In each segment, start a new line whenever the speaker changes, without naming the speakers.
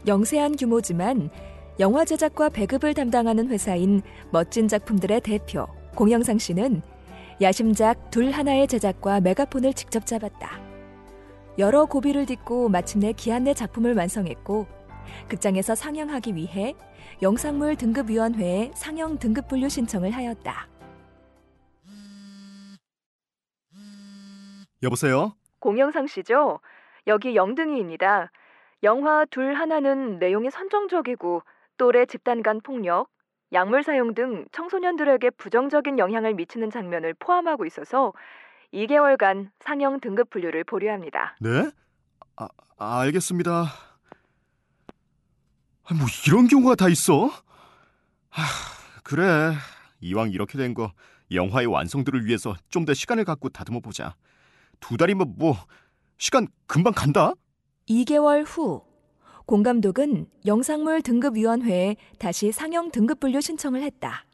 영세한 규모지만 영화 제작과 배급을 담당하는 회사인 멋진 작품들의 대표 공영상 씨는 야심작 둘 하나의 제작과 메가폰을 직접 잡았다. 여러 고비를 딛고 마침내 기한 내 작품을 완성했고 극장에서 상영하기 위해 영상물 등급위원회에 상영 등급 분류 신청을 하였다.
여보세요?
공영상 씨죠? 여기 영등이입니다. 영화 둘 하나는 내용이 선정적이고 또래 집단 간 폭력, 약물 사용 등 청소년들에게 부정적인 영향을 미치는 장면을 포함하고 있어서 2개월간 상영 등급 분류를 보류합니다.
네? 알겠습니다. 뭐 이런 경우가 다 있어? 그래. 이왕 이렇게 된 거 영화의 완성도를 위해서 좀 더 시간을 갖고 다듬어 보자. 2달이면 뭐 시간 금방 간다?
2개월 후 공 감독은 영상물 등급위원회에 다시 상영 등급 분류 신청을 했다.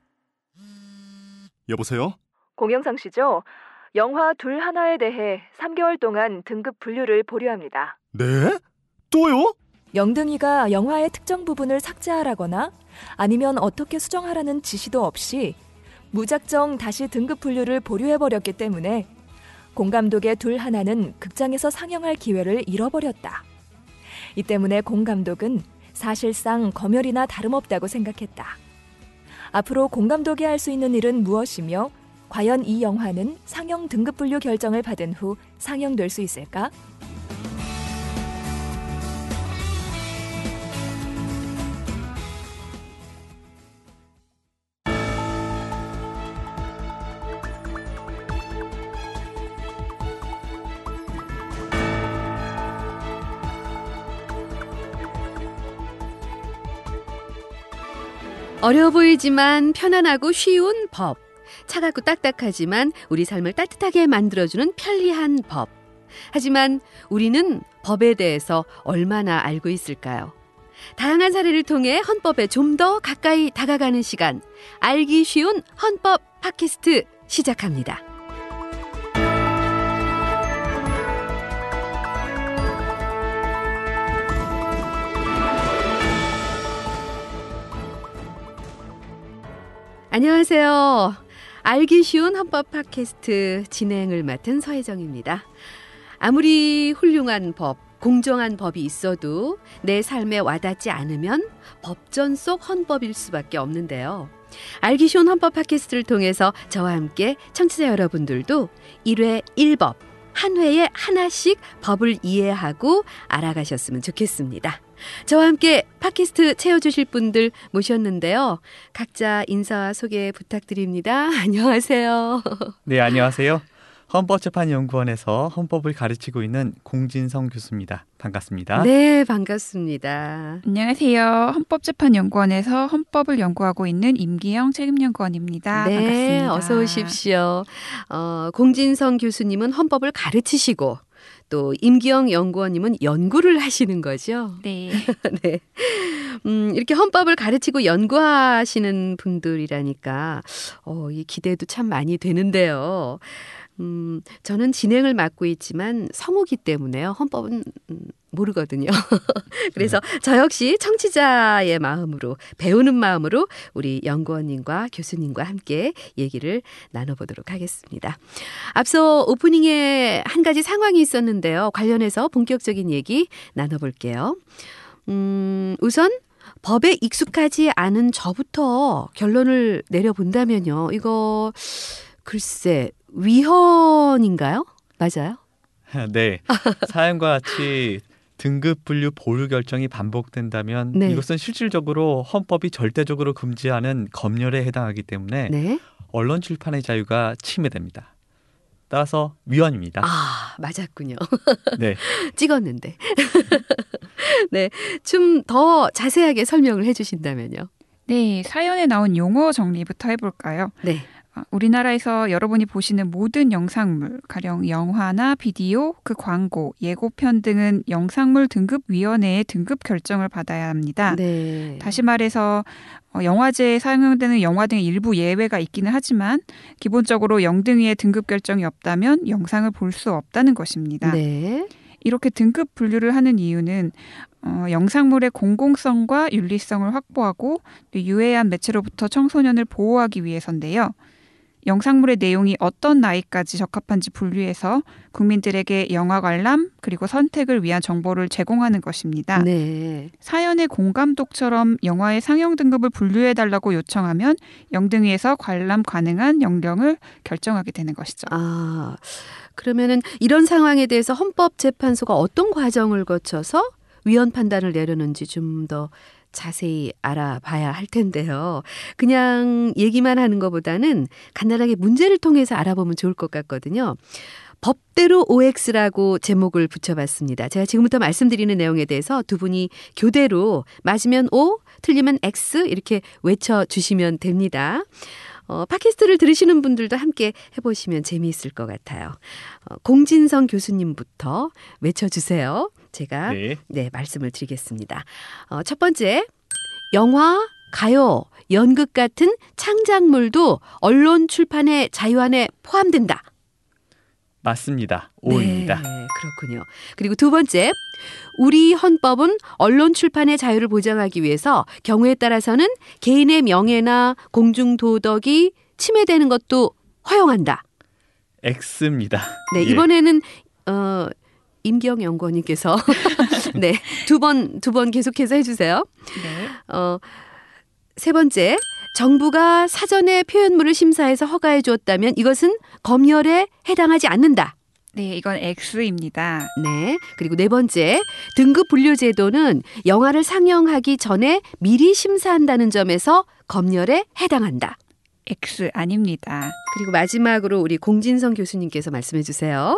여보세요?
공영상 씨죠? 영화 둘 하나에 대해 3개월 동안 등급 분류를 보류합니다.
네? 또요?
영등이가 영화의 특정 부분을 삭제하라거나 아니면 어떻게 수정하라는 지시도 없이 무작정 다시 등급 분류를 보류해버렸기 때문에 공 감독의 둘 하나는 극장에서 상영할 기회를 잃어버렸다. 이 때문에 공 감독은 사실상 검열이나 다름없다고 생각했다. 앞으로 공 감독이 할 수 있는 일은 무엇이며 과연 이 영화는 상영 등급 분류 결정을 받은 후 상영될 수 있을까?
어려워 보이지만 편안하고 쉬운 법. 차갑고 딱딱하지만 우리 삶을 따뜻하게 만들어주는 편리한 법. 하지만 우리는 법에 대해서 얼마나 알고 있을까요? 다양한 사례를 통해 헌법에 좀 더 가까이 다가가는 시간. 알기 쉬운 헌법 팟캐스트 시작합니다. 안녕하세요. 알기 쉬운 헌법 팟캐스트 진행을 맡은 서혜정입니다. 아무리 훌륭한 법, 공정한 법이 있어도 내 삶에 와닿지 않으면 법전 속 헌법일 수밖에 없는데요. 알기 쉬운 헌법 팟캐스트를 통해서 저와 함께 청취자 여러분들도 1회 1법, 한 회에 하나씩 법을 이해하고 알아가셨으면 좋겠습니다. 저와 함께 팟캐스트 채워주실 분들 모셨는데요. 각자 인사 소개 부탁드립니다. 안녕하세요.
네, 안녕하세요. 헌법재판연구원에서 헌법을 가르치고 있는 공진성 교수입니다. 반갑습니다.
네, 반갑습니다.
안녕하세요. 헌법재판연구원에서 헌법을 연구하고 있는 임기영 책임연구원입니다.
네,
반갑습니다.
어서 오십시오. 공진성 교수님은 헌법을 가르치시고 또 임기영 연구원님은 연구를 하시는 거죠?
네.
네. 이렇게 헌법을 가르치고 연구하시는 분들이라니까 이 기대도 참 많이 되는데요. 저는 진행을 맡고 있지만 성우기 때문에요. 헌법은 모르거든요. 그래서 저 역시 청취자의 마음으로, 배우는 마음으로 우리 연구원님과 교수님과 함께 얘기를 나눠보도록 하겠습니다. 앞서 오프닝에 한 가지 상황이 있었는데요. 관련해서 본격적인 얘기 나눠볼게요. 우선 법에 익숙하지 않은 저부터 결론을 내려본다면요. 이거 글쎄 위헌인가요? 맞아요?
네. 사연과 같이 등급 분류 보류 결정이 반복된다면
네.
이것은 실질적으로 헌법이 절대적으로 금지하는 검열에 해당하기 때문에
네.
언론 출판의 자유가 침해됩니다. 따라서 위헌입니다.
아, 맞았군요.
네.
찍었는데. 네. 좀 더 자세하게 설명을 해 주신다면요.
네, 사연에 나온 용어 정리부터 해볼까요?
네.
우리나라에서 여러분이 보시는 모든 영상물, 가령 영화나 비디오, 그 광고, 예고편 등은 영상물 등급위원회의 등급 결정을 받아야 합니다.
네.
다시 말해서 영화제에 사용되는 영화 등의 일부 예외가 있기는 하지만 기본적으로 영등위의 등급 결정이 없다면 영상을 볼 수 없다는 것입니다.
네.
이렇게 등급 분류를 하는 이유는 영상물의 공공성과 윤리성을 확보하고 또 유해한 매체로부터 청소년을 보호하기 위해서인데요. 영상물의 내용이 어떤 나이까지 적합한지 분류해서 국민들에게 영화 관람 그리고 선택을 위한 정보를 제공하는 것입니다.
네.
사연의 공감독처럼 영화의 상영 등급을 분류해달라고 요청하면 영등위에서 관람 가능한 연령을 결정하게 되는 것이죠.
아, 그러면은 이런 상황에 대해서 헌법재판소가 어떤 과정을 거쳐서 위헌 판단을 내려는지 좀 더 자세히 알아봐야 할 텐데요. 그냥 얘기만 하는 것보다는 간단하게 문제를 통해서 알아보면 좋을 것 같거든요. 법대로 OX라고 제목을 붙여봤습니다. 제가 지금부터 말씀드리는 내용에 대해서 두 분이 교대로 맞으면 O, 틀리면 X 이렇게 외쳐주시면 됩니다. 팟캐스트를 들으시는 분들도 함께 해보시면 재미있을 것 같아요. 공진성 교수님부터 외쳐주세요. 제가 네, 말씀을 드리겠습니다. 첫 번째, 영화, 가요, 연극 같은 창작물도 언론 출판의 자유 안에 포함된다.
맞습니다. O입니다.
네, 그렇군요. 그리고 두 번째, 우리 헌법은 언론 출판의 자유를 보장하기 위해서 경우에 따라서는 개인의 명예나 공중도덕이 침해되는 것도 허용한다.
X입니다.
네, 이번에는 임경 연구원님께서 네, 두 번 계속해서 해주세요.
네.
세 번째, 정부가 사전에 표현물을 심사해서 허가해 주었다면 이것은 검열에 해당하지 않는다.
네, 이건 X입니다.
네. 그리고 네 번째, 등급 분류 제도는 영화를 상영하기 전에 미리 심사한다는 점에서 검열에 해당한다.
X 아닙니다.
그리고 마지막으로 우리 공진성 교수님께서 말씀해 주세요.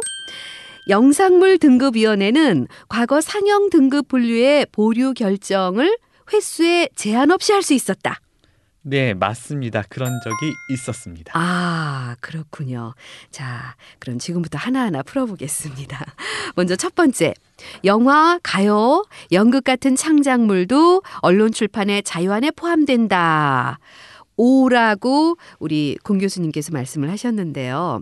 영상물 등급위원회는 과거 상영 등급 분류의 보류 결정을 횟수에 제한 없이 할 수 있었다.
네, 맞습니다. 그런 적이 있었습니다.
아, 그렇군요. 자, 그럼 지금부터 하나하나 풀어보겠습니다. 먼저 첫 번째, 영화, 가요, 연극 같은 창작물도 언론 출판의 자유 안에 포함된다. O라고 우리 공 교수님께서 말씀을 하셨는데요.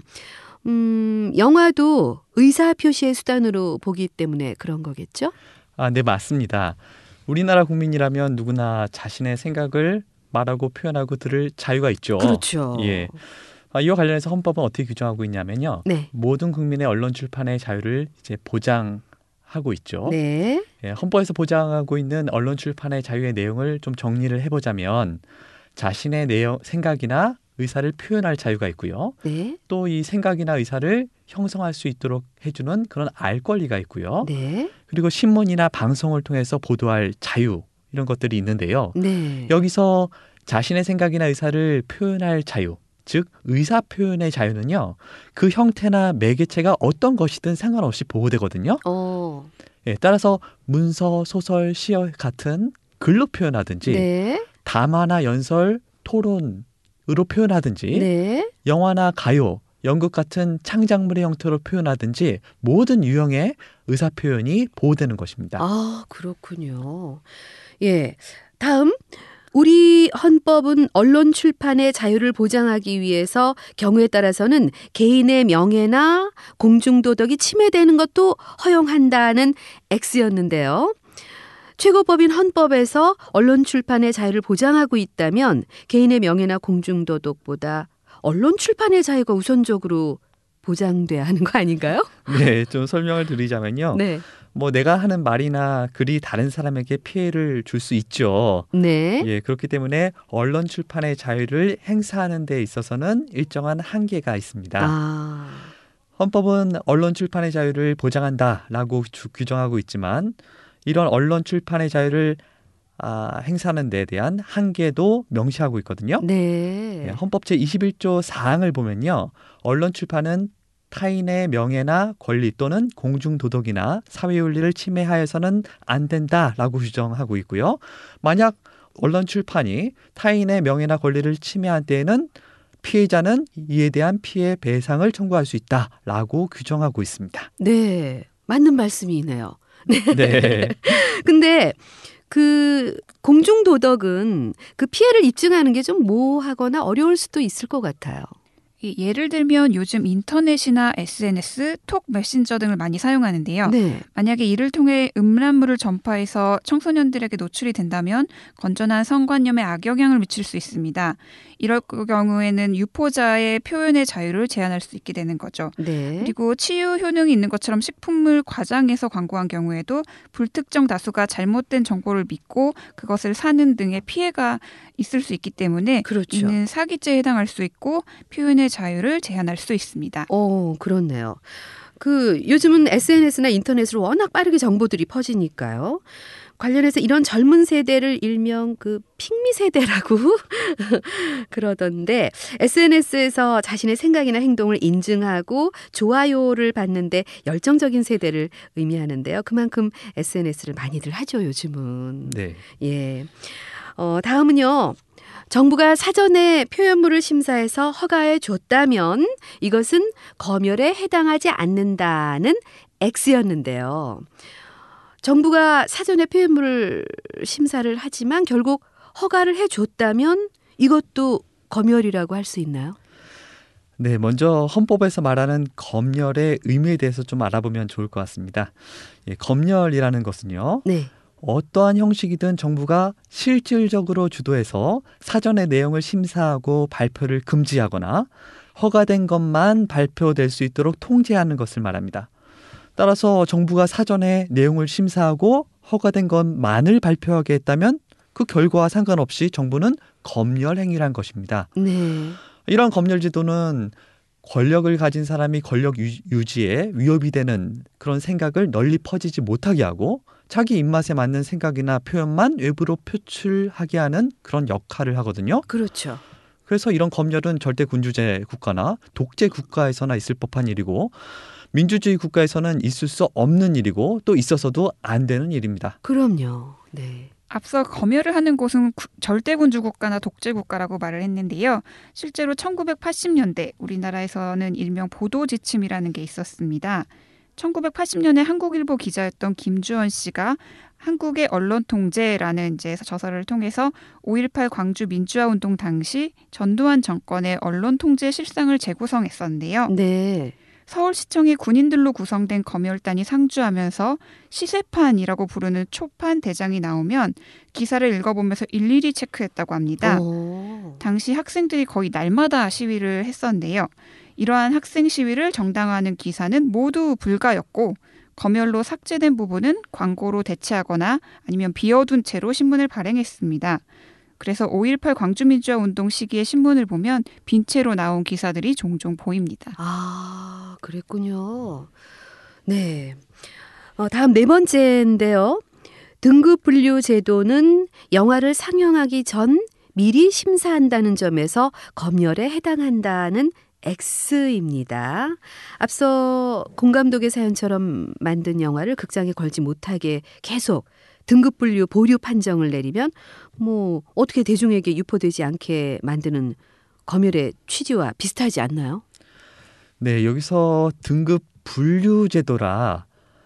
영화도 의사 표시의 수단으로 보기 때문에 그런 거겠죠?
아, 네, 맞습니다. 우리나라 국민이라면 누구나 자신의 생각을 말하고 표현하고 들을 자유가 있죠.
그렇죠.
예. 이와 관련해서 헌법은 어떻게 규정하고 있냐면요.
네.
모든 국민의 언론 출판의 자유를 이제 보장하고 있죠.
네.
예, 헌법에서 보장하고 있는 언론 출판의 자유의 내용을 좀 정리를 해보자면 자신의 생각이나 의사를 표현할 자유가 있고요.
네.
또 이 생각이나 의사를 형성할 수 있도록 해주는 그런 알 권리가 있고요.
네.
그리고 신문이나 방송을 통해서 보도할 자유 이런 것들이 있는데요.
네.
여기서 자신의 생각이나 의사를 표현할 자유, 즉 의사 표현의 자유는요. 그 형태나 매개체가 어떤 것이든 상관없이 보호되거든요. 예, 따라서 문서, 소설, 시 같은 글로 표현하든지
네.
담화나 연설, 토론으로 표현하든지
네.
영화나 가요, 연극 같은 창작물의 형태로 표현하든지 모든 유형의 의사 표현이 보호되는 것입니다.
아, 그렇군요. 예. 다음, 우리 헌법은 언론 출판의 자유를 보장하기 위해서 경우에 따라서는 개인의 명예나 공중도덕이 침해되는 것도 허용한다는 X였는데요. 최고법인 헌법에서 언론 출판의 자유를 보장하고 있다면 개인의 명예나 공중도덕보다 언론 출판의 자유가 우선적으로 보장돼야 하는 거 아닌가요?
네, 좀 설명을 드리자면요.
네.
뭐 내가 하는 말이나 글이 다른 사람에게 피해를 줄 수 있죠.
네.
예, 그렇기 때문에 언론 출판의 자유를 행사하는 데 있어서는 일정한 한계가 있습니다.
아.
헌법은 언론 출판의 자유를 보장한다라고 규정하고 있지만 이런 언론 출판의 자유를 행사하는 데 대한 한계도 명시하고 있거든요.
네.
예, 헌법 제21조 4항을 보면요. 언론 출판은 타인의 명예나 권리 또는 공중도덕이나 사회윤리를 침해하여서는 안 된다라고 규정하고 있고요. 만약 언론 출판이 타인의 명예나 권리를 침해한 때에는 피해자는 이에 대한 피해 배상을 청구할 수 있다라고 규정하고 있습니다.
네. 맞는 말씀이네요.
네.
근데 그 공중도덕은 그 피해를 입증하는 게 좀 모호하거나 어려울 수도 있을 것 같아요.
예를 들면 요즘 인터넷이나 SNS, 톡 메신저 등을 많이 사용하는데요.
네.
만약에 이를 통해 음란물을 전파해서 청소년들에게 노출이 된다면 건전한 성관념에 악영향을 미칠 수 있습니다. 이럴 경우에는 유포자의 표현의 자유를 제한할 수 있게 되는 거죠.
네.
그리고 치유 효능이 있는 것처럼 식품을 과장해서 광고한 경우에도 불특정 다수가 잘못된 정보를 믿고 그것을 사는 등의 피해가 있을 수 있기 때문에
그렇죠.
이는 사기죄에 해당할 수 있고 표현의 자유를 제한할 수 있습니다.
그렇네요. 요즘은 SNS나 인터넷으로 워낙 빠르게 정보들이 퍼지니까요. 관련해서 이런 젊은 세대를 일명 핑미 세대라고 그러던데 SNS에서 자신의 생각이나 행동을 인증하고 좋아요를 받는데 열정적인 세대를 의미하는데요. 그만큼 SNS를 많이들 하죠, 요즘은.
네.
예. 다음은요. 정부가 사전에 표현물을 심사해서 허가해 줬다면 이것은 검열에 해당하지 않는다는 X였는데요. 정부가 사전에 표현물을 심사를 하지만 결국 허가를 해줬다면 이것도 검열이라고 할 수 있나요?
네, 먼저 헌법에서 말하는 검열의 의미에 대해서 좀 알아보면 좋을 것 같습니다. 예, 검열이라는 것은요.
네.
어떠한 형식이든 정부가 실질적으로 주도해서 사전의 내용을 심사하고 발표를 금지하거나 허가된 것만 발표될 수 있도록 통제하는 것을 말합니다. 따라서 정부가 사전에 내용을 심사하고 허가된 것만을 발표하게 했다면 그 결과와 상관없이 정부는 검열 행위란 것입니다.
네.
이런 검열 제도는 권력을 가진 사람이 권력 유지에 위협이 되는 그런 생각을 널리 퍼지지 못하게 하고 자기 입맛에 맞는 생각이나 표현만 외부로 표출하게 하는 그런 역할을 하거든요.
그렇죠.
그래서 이런 검열은 절대 군주제 국가나 독재 국가에서나 있을 법한 일이고 민주주의 국가에서는 있을 수 없는 일이고 또 있어서도 안 되는 일입니다.
그럼요. 네.
앞서 검열을 하는 곳은 절대군주 국가나 독재 국가라고 말을 했는데요. 실제로 1980년대 우리나라에서는 일명 보도지침이라는 게 있었습니다. 1980년에 한국일보 기자였던 김주원 씨가 한국의 언론 통제라는 저서를 통해서 5.18 광주 민주화 운동 당시 전두환 정권의 언론 통제 실상을 재구성했었는데요.
네.
서울시청이 군인들로 구성된 검열단이 상주하면서 시세판이라고 부르는 초판 대장이 나오면 기사를 읽어보면서 일일이 체크했다고 합니다. 당시 학생들이 거의 날마다 시위를 했었는데요. 이러한 학생 시위를 정당화하는 기사는 모두 불가였고 검열로 삭제된 부분은 광고로 대체하거나 아니면 비워둔 채로 신문을 발행했습니다. 그래서 5.18 광주민주화 운동 시기의 신문을 보면 빈 채로 나온 기사들이 종종 보입니다.
아, 그랬군요. 네. 다음 네 번째인데요. 등급 분류 제도는 영화를 상영하기 전 미리 심사한다는 점에서 검열에 해당한다는 X입니다. 앞서 공 감독의 사연처럼 만든 영화를 극장에 걸지 못하게 계속 등급 분류 보류 판정을 내리면 어떻게 대중에게 유포되지 않게 만드는 검열의 취지와 비슷하지 않나요?
네, 여기서 등급 분류 제도라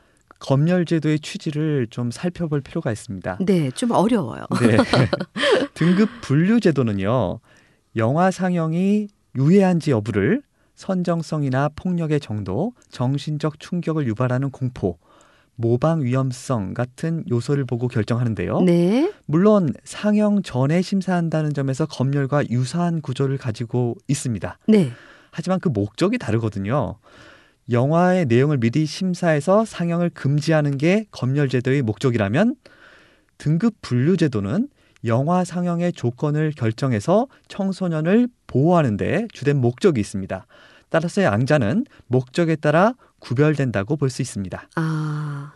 검열 제도의 취지를 좀 살펴볼 필요가 있습니다.
네, 좀 어려워요.
네. 등급 분류 제도는요. 영화 상영이 유해한지 여부를 선정성이나 폭력의 정도, 정신적 충격을 유발하는 공포, 모방 위험성 같은 요소를 보고 결정하는데요.
네.
물론 상영 전에 심사한다는 점에서 검열과 유사한 구조를 가지고 있습니다.
네.
하지만 그 목적이 다르거든요. 영화의 내용을 미리 심사해서 상영을 금지하는 게 검열 제도의 목적이라면 등급 분류 제도는 영화 상영의 조건을 결정해서 청소년을 보호하는 데 주된 목적이 있습니다. 따라서 양자는 목적에 따라 구별된다고 볼 수 있습니다.
아,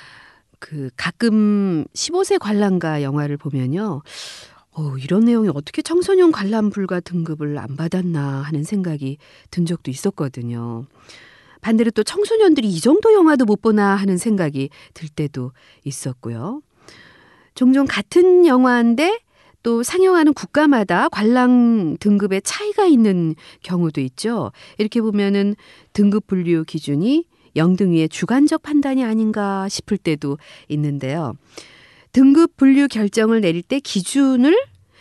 가끔 15세 관람가 영화를 보면요. 이런 내용이 어떻게 청소년 관람 불가 등급을 안 받았나 하는 생각이 든 적도 있었거든요. 반대로 또 청소년들이 이 정도 영화도 못 보나 하는 생각이 들 때도 있었고요. 종종 같은 영화인데 또 상영하는 국가마다 관람 등급의 차이가 있는 경우도 있죠. 이렇게 보면은 등급 분류 기준이 영등위의 주관적 판단이 아닌가 싶을 때도 있는데요. 등급 분류 결정을 내릴 때 기준을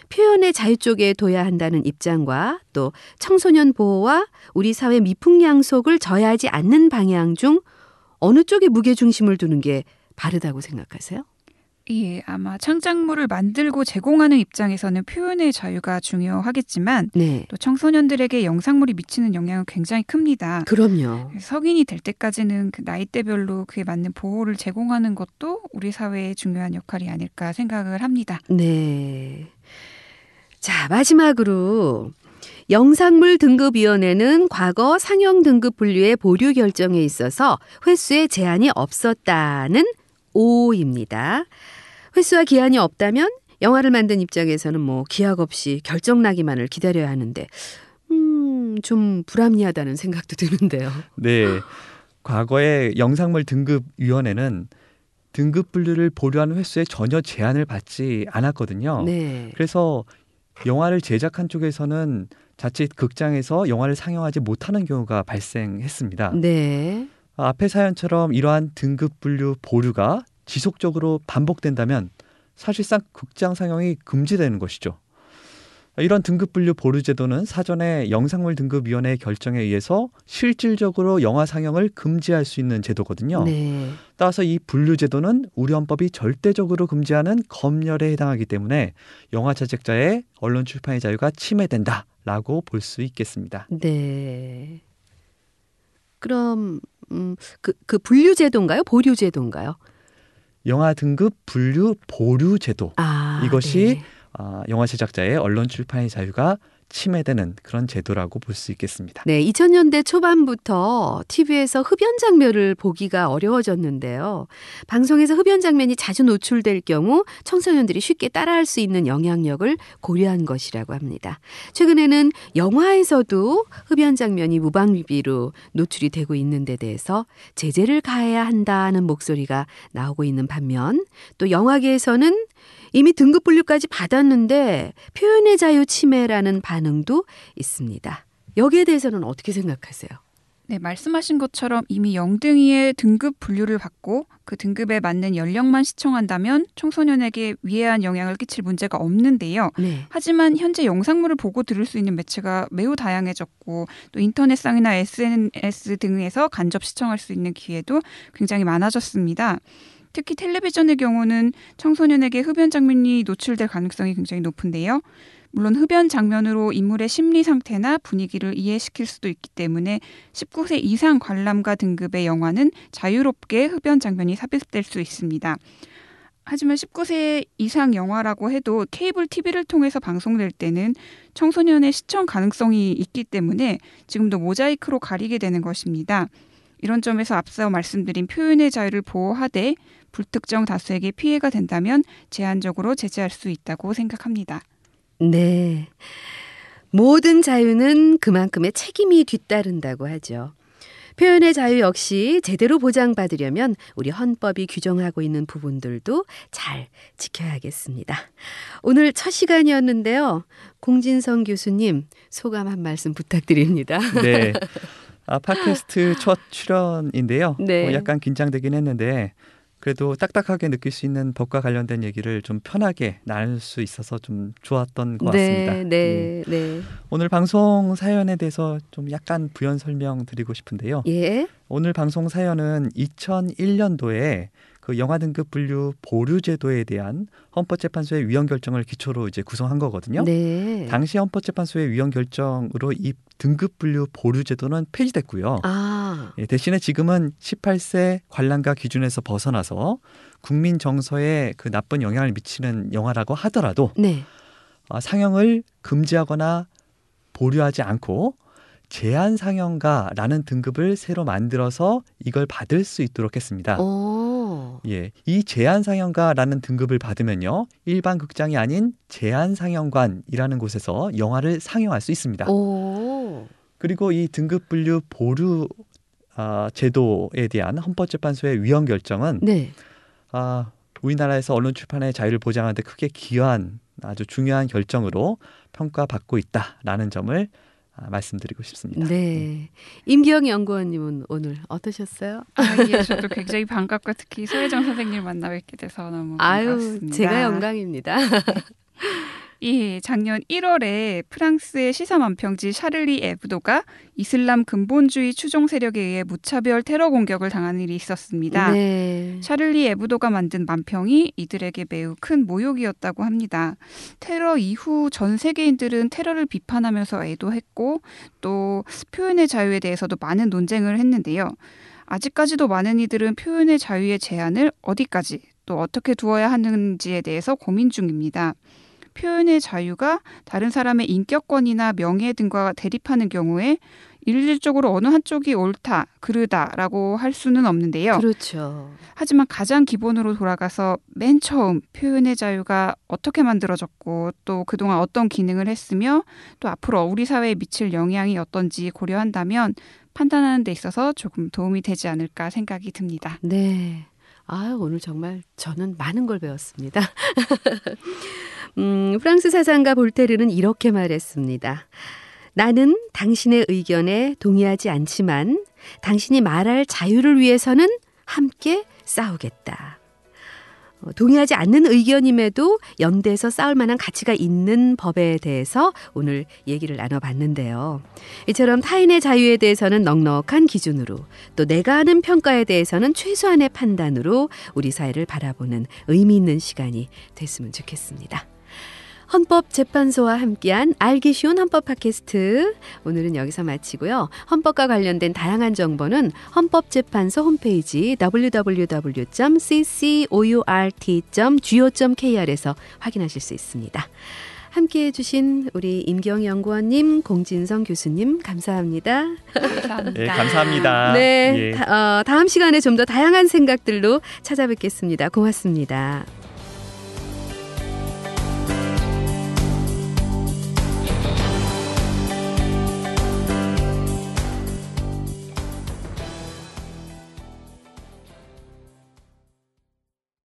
표현의 자유 쪽에 둬야 한다는 입장과 또 청소년 보호와 우리 사회 미풍양속을 저해하지 않는 방향 중 어느 쪽에 무게중심을 두는 게 바르다고 생각하세요?
예, 아마 창작물을 만들고 제공하는 입장에서는 표현의 자유가 중요하겠지만
네.
또 청소년들에게 영상물이 미치는 영향은 굉장히 큽니다.
그럼요.
성인이 될 때까지는 그 나이대별로 그에 맞는 보호를 제공하는 것도 우리 사회의 중요한 역할이 아닐까 생각을 합니다.
네. 자, 마지막으로 영상물 등급위원회는 과거 상영 등급 분류의 보류 결정에 있어서 횟수에 제한이 없었다는 O입니다. 횟수와 기한이 없다면 영화를 만든 입장에서는 뭐 기약 없이 결정 나기만을 기다려야 하는데 좀 불합리하다는 생각도 드는데요.
네. 과거에 영상물 등급위원회는 등급 분류를 보류하는 횟수에 전혀 제한을 받지 않았거든요.
네.
그래서 영화를 제작한 쪽에서는 자칫 극장에서 영화를 상영하지 못하는 경우가 발생했습니다.
네.
앞의 사연처럼 이러한 등급 분류 보류가 지속적으로 반복된다면 사실상 극장 상영이 금지되는 것이죠. 이런 등급 분류 보류 제도는 사전에 영상물 등급위원회의 결정에 의해서 실질적으로 영화 상영을 금지할 수 있는 제도거든요.
네.
따라서 이 분류 제도는 우리 헌법이 절대적으로 금지하는 검열에 해당하기 때문에 영화 제작자의 언론 출판의 자유가 침해된다라고 볼 수 있겠습니다.
네. 그럼 그 분류 제도인가요? 보류 제도인가요?
영화 등급 분류 보류 제도. 이것이
네.
영화 제작자의 언론 출판의 자유가 침해되는 그런 제도라고 볼 수 있겠습니다.
네, 2000년대 초반부터 TV에서 흡연 장면을 보기가 어려워졌는데요. 방송에서 흡연 장면이 자주 노출될 경우 청소년들이 쉽게 따라할 수 있는 영향력을 고려한 것이라고 합니다. 최근에는 영화에서도 흡연 장면이 무방비비로 노출이 되고 있는 데 대해서 제재를 가해야 한다는 목소리가 나오고 있는 반면 또 영화계에서는 이미 등급 분류까지 받았는데 표현의 자유 침해라는 반응도 있습니다. 여기에 대해서는 어떻게 생각하세요?
네, 말씀하신 것처럼 이미 영등이의 등급 분류를 받고 그 등급에 맞는 연령만 시청한다면 청소년에게 위해한 영향을 끼칠 문제가 없는데요.
네.
하지만 현재 영상물을 보고 들을 수 있는 매체가 매우 다양해졌고 또 인터넷상이나 SNS 등에서 간접 시청할 수 있는 기회도 굉장히 많아졌습니다. 특히 텔레비전의 경우는 청소년에게 흡연 장면이 노출될 가능성이 굉장히 높은데요. 물론 흡연 장면으로 인물의 심리 상태나 분위기를 이해시킬 수도 있기 때문에 19세 이상 관람가 등급의 영화는 자유롭게 흡연 장면이 삽입될 수 있습니다. 하지만 19세 이상 영화라고 해도 케이블 TV를 통해서 방송될 때는 청소년의 시청 가능성이 있기 때문에 지금도 모자이크로 가리게 되는 것입니다. 이런 점에서 앞서 말씀드린 표현의 자유를 보호하되 불특정 다수에게 피해가 된다면 제한적으로 제재할 수 있다고 생각합니다.
네. 모든 자유는 그만큼의 책임이 뒤따른다고 하죠. 표현의 자유 역시 제대로 보장받으려면 우리 헌법이 규정하고 있는 부분들도 잘 지켜야겠습니다. 오늘 첫 시간이었는데요. 공진성 교수님 소감 한 말씀 부탁드립니다.
네. 팟캐스트 첫 출연인데요.
네.
약간 긴장되긴 했는데 그래도 딱딱하게 느낄 수 있는 법과 관련된 얘기를 좀 편하게 나눌 수 있어서 좀 좋았던 것 같습니다.
네.
오늘 방송 사연에 대해서 좀 약간 부연 설명 드리고 싶은데요.
예.
오늘 방송 사연은 2001년도에 그 영화 등급 분류 보류 제도에 대한 헌법재판소의 위헌 결정을 기초로 이제 구성한 거거든요.
네.
당시 헌법재판소의 위헌 결정으로 이 등급 분류 보류 제도는 폐지됐고요. 대신에 지금은 18세 관람가 기준에서 벗어나서 국민 정서에 그 나쁜 영향을 미치는 영화라고 하더라도
네.
상영을 금지하거나 보류하지 않고 제한 상영가라는 등급을 새로 만들어서 이걸 받을 수 있도록 했습니다. 예, 이 제한 상영가라는 등급을 받으면요, 일반 극장이 아닌 제한 상영관이라는 곳에서 영화를 상영할 수 있습니다. 그리고 이 등급 분류 보류 제도에 대한 헌법재판소의 위헌 결정은
네.
우리나라에서 언론 출판의 자유를 보장하는 데 크게 기여한 아주 중요한 결정으로 평가받고 있다라는 점을 말씀드리고 싶습니다.
네. 임기영 연구원님은 오늘 어떠셨어요?
예, 저도 굉장히 반갑고 특히 소혜정 선생님 만나 뵙게 돼서 너무 반갑습니다.
제가 영광입니다.
예, 작년 1월에 프랑스의 시사만평지 샤를리 에브도가 이슬람 근본주의 추종 세력에 의해 무차별 테러 공격을 당한 일이 있었습니다.
네.
샤를리 에브도가 만든 만평이 이들에게 매우 큰 모욕이었다고 합니다. 테러 이후 전 세계인들은 테러를 비판하면서 애도했고 또 표현의 자유에 대해서도 많은 논쟁을 했는데요. 아직까지도 많은 이들은 표현의 자유의 제한을 어디까지 또 어떻게 두어야 하는지에 대해서 고민 중입니다. 표현의 자유가 다른 사람의 인격권이나 명예 등과 대립하는 경우에 일률적으로 어느 한쪽이 옳다, 그르다라고 할 수는 없는데요.
그렇죠.
하지만 가장 기본으로 돌아가서 맨 처음 표현의 자유가 어떻게 만들어졌고 또 그동안 어떤 기능을 했으며 또 앞으로 우리 사회에 미칠 영향이 어떤지 고려한다면 판단하는 데 있어서 조금 도움이 되지 않을까 생각이 듭니다.
네. 오늘 정말 저는 많은 걸 배웠습니다. 프랑스 사상가 볼테르는 이렇게 말했습니다. 나는 당신의 의견에 동의하지 않지만 당신이 말할 자유를 위해서는 함께 싸우겠다. 동의하지 않는 의견임에도 연대해서 싸울 만한 가치가 있는 법에 대해서 오늘 얘기를 나눠봤는데요. 이처럼 타인의 자유에 대해서는 넉넉한 기준으로 또 내가 하는 평가에 대해서는 최소한의 판단으로 우리 사회를 바라보는 의미 있는 시간이 됐으면 좋겠습니다. 헌법재판소와 함께한 알기 쉬운 헌법 팟캐스트 오늘은 여기서 마치고요. 헌법과 관련된 다양한 정보는 헌법재판소 홈페이지 www.ccourt.go.kr에서 확인하실 수 있습니다. 함께해 주신 우리 임경 연구원님, 공진성 교수님 감사합니다.
감사합니다.
네, 감사합니다.
네,
예.
다음 시간에 좀 더 다양한 생각들로 찾아뵙겠습니다. 고맙습니다.